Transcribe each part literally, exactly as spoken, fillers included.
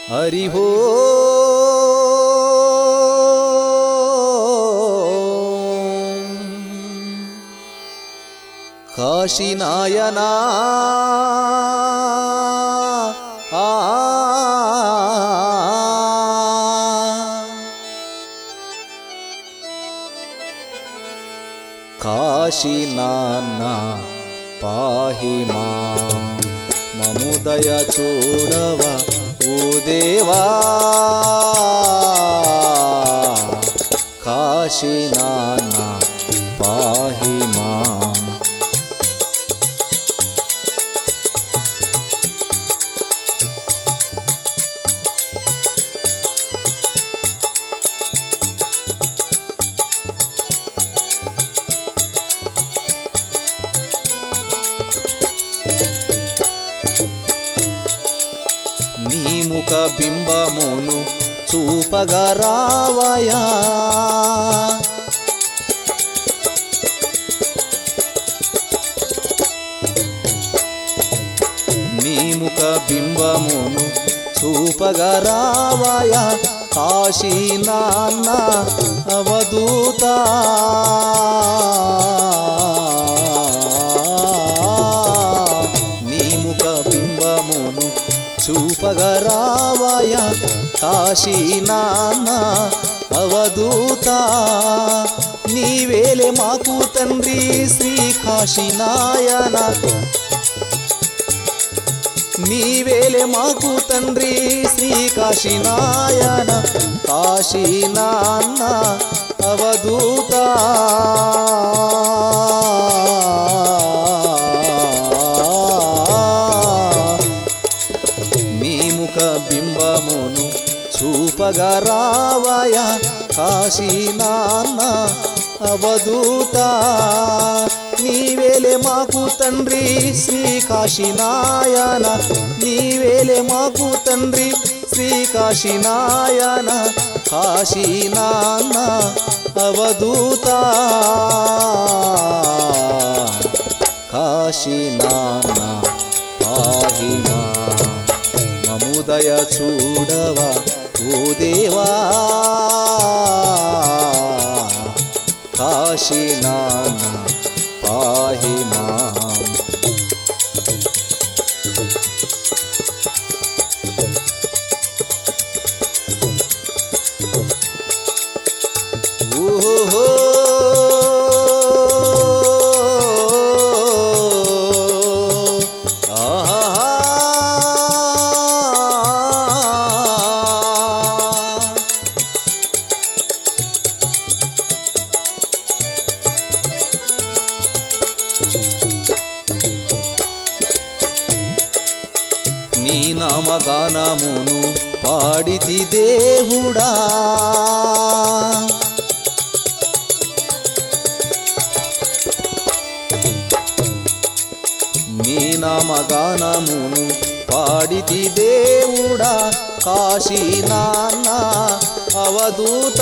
हरि हो काशीनायना आ काशीनाना पाहि मां ममुदय चूडवा ओ देवा काशीनाना पाहि मां నీ ముఖ బింబమును చూపగా రావయా నీ ముఖ బింబమును చూపగా రావయా కాశీనాన్న అవధూత నీ ముఖ బింబమును చూపగా రావయా కాశీనాన్న అవధూత నీవేలే మాకు తండ్రి శ్రీ కాశీనాయన నీవేలే మాకు తండ్రి శ్రీ కాశీనాయన కాశీనాన్న అవధూత బింబమును చూపగా రావయా కాశీనాన్న అవధూత నీవేలే మాకు తండ్రి శ్రీ కాశీనాయన నీవేలే మాకు తండ్రి శ్రీ కాశీనాయన కాశీనాన్న అవధూత కాశీనాన్న పాహి మాం మముదయ చూడవా ఓ దేవా కాశీనాన్న పాహి మాం ఓహో నీ నామగానమును పాడితి దేవుడా నీ నామగానమును పాడితి దేవుడా కాశీనాన్న అవధూత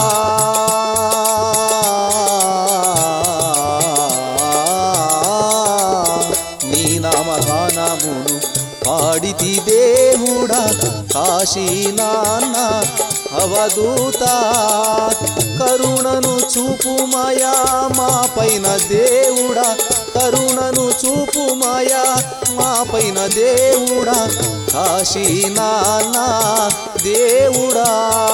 నీ నామగానమును పాడితి దేవుడా కాశీనాన్న అవధూత కరుణను చూపుమయా మా పైన దేవుడా కరుణను చూపుమయా మా పైన దేవుడా కాశీనాన్న దేవుడా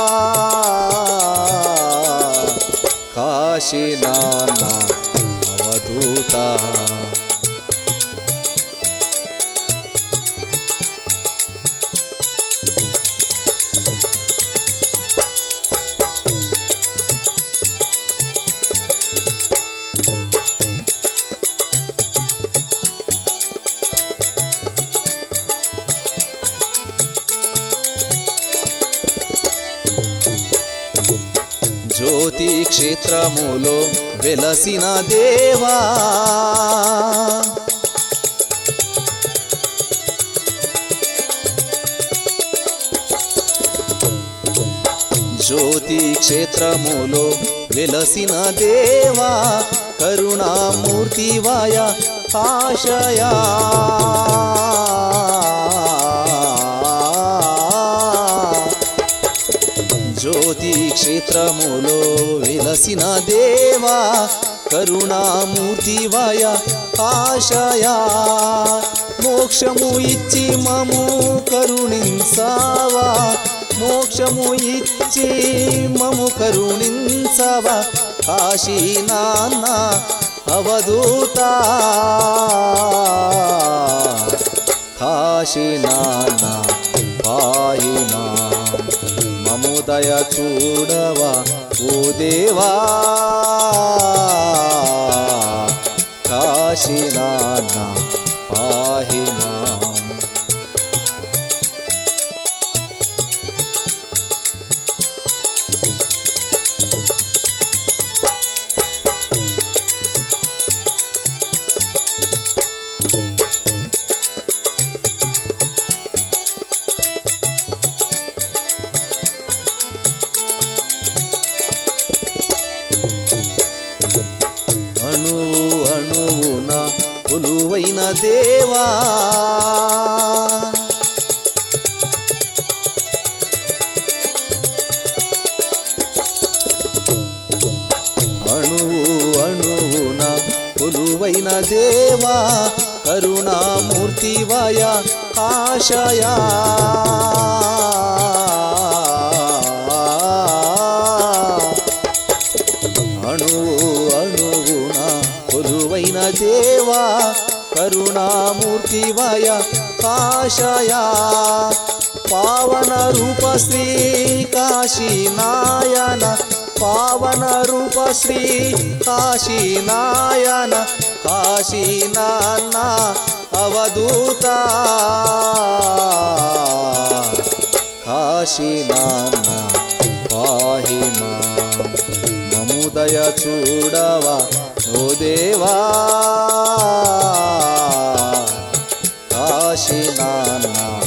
కాశీనాన్న అవధూత జ్యోతి క్షేత్రములో వెలసిన దేవా జ్యోతి క్షేత్రములో వెలసిన దేవా కరుణామూర్తివాయ ఆశయా జ్యోతి క్షేత్రములో వెలసిన దేవా కరుణామూర్తివయ ఆశయా మోక్షము ఇచ్చి మము కరుణించావా మోక్షము ఇచ్చి మము కరుణించవా కాశీ నాన్న అవధూత కాశీ నాన్న పాహి మాం మము దయ చూడవా ఓ దేవా కాశీ నాన్న పాహి మాం అణువు అణువున కొలువైన దేవా అణువు అణువున కొలువైన దేవా కరుణామూర్తివయ ఆశయా అణువు అణువున కొలువైన దేవా కరుణామూర్తివయ ఆశయా పావన రూప శ్రీ కాశీ నాయన పావన రూప శ్రీ కాశీ నాయన కాశీ నాన్న అవధూత కాశీ నాన్న పాహి మాం మము దయ చూడవా ఓ దేవా కాశీ నాన్న